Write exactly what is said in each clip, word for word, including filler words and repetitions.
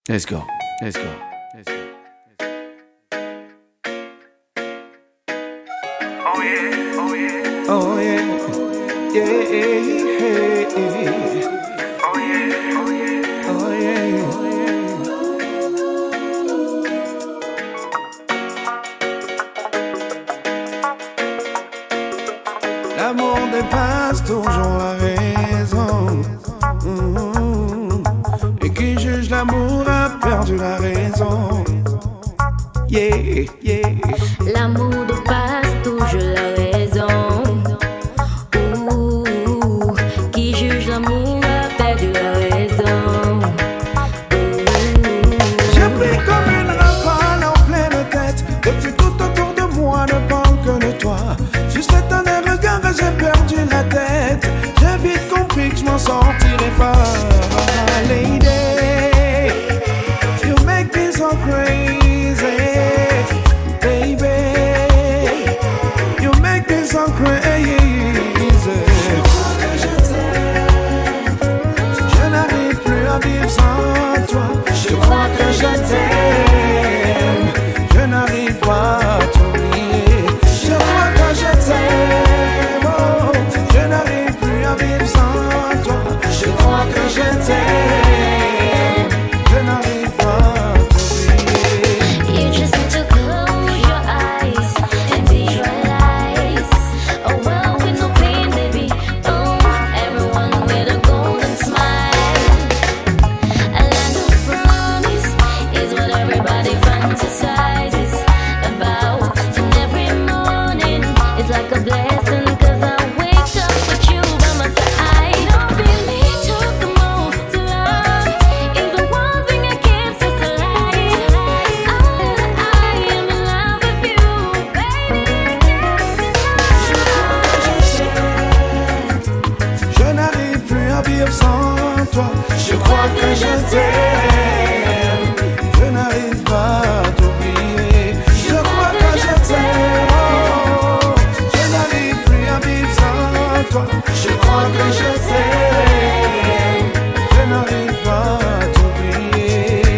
Let's go. Let's go. Let's go. Oh yeah, oh yeah, Oh yeah. Yeah, yeah, yeah. oh yeah, oh yeah. Oh yeah. L'amour dépasse toujours la raison. Mmh. Et qui juge l'amour a perdu la raison. Yeah, yeah. L'amour dépasse toujours la raison. Ouh, qui juge l'amour a perdu la raison. J'ai pris comme une rafale en pleine tête. Depuis tout autour de moi ne parle que de toi. Juste un regard, j'ai perdu la tête. J'ai vite compris que je m'en sortirais pas. Lady, you make me so crazy. Baby, you make me so crazy. Je n'arrive plus à vivre sans toi. Je crois que je t'aime. Je n'arrive pas à t'oublier. Je crois que je t'aime. Oh, je n'arrive plus à vivre sans toi. Je crois que je t'aime. Je n'arrive pas à t'oublier. You just need to close your eyes and visualize a world with no pain, baby. Oh, everyone with a golden smile. A land of promise is what everybody fantasizes about. And every morning is like a blessing, 'cause I wake up with you by my side. Don't believe took the most to love is the one thing that keeps us alive. I, I am in love with you, baby. Je n'arrive plus à vivre sans toi. Je crois que je t'aime. Je n'arrive pas à t'oublier. Je crois que je t'aime. Oh, je n'arrive plus à vivre sans toi. Je crois que je t'aime. Je n'arrive pas à t'oublier.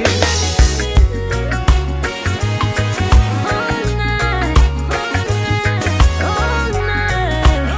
All night, all night.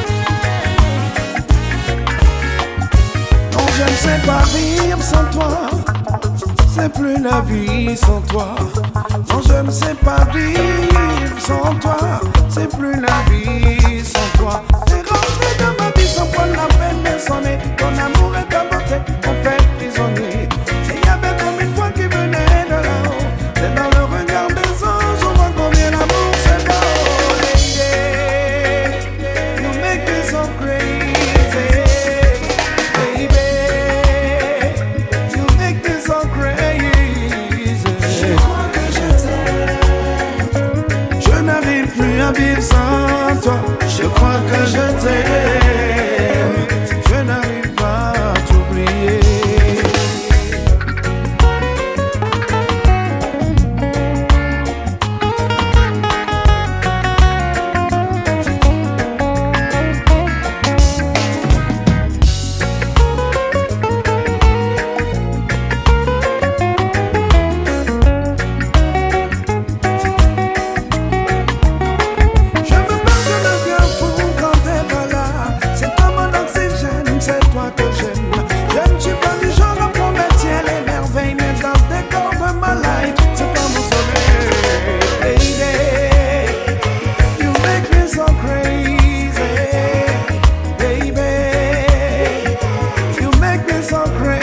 Non, je ne sais pas vivre sans toi. C'est plus la vie sans toi. Non, je ne sais pas vivre sans toi. C'est plus la vie sans toi. T'es rentré dans ma vie sans prendre la peine de sonner. Ton amour et ta beauté m'ont fait prisonnier. Et y avait comme une voix qui venait de là-haut. C'est dans le regard des anges, on voit combien l'amour c'est beau. Lady, you make me so crazy. Baby, you make me so crazy. Je crois que je t'aime. Je n'arrive plus à vivre sans toi. Je crois que je t'aime. Je n'arrive pas à t'oublier. Je me bats, je deviens fou quand t'es pas là. C'est toi mon oxygène, c'est toi que j'aime. Je ne suis pas du genre à promettre ciel et merveille, mais dans tes cordes de ma life, c'est pas mon soleil. Lady, you make me so crazy. Baby, you make me so crazy.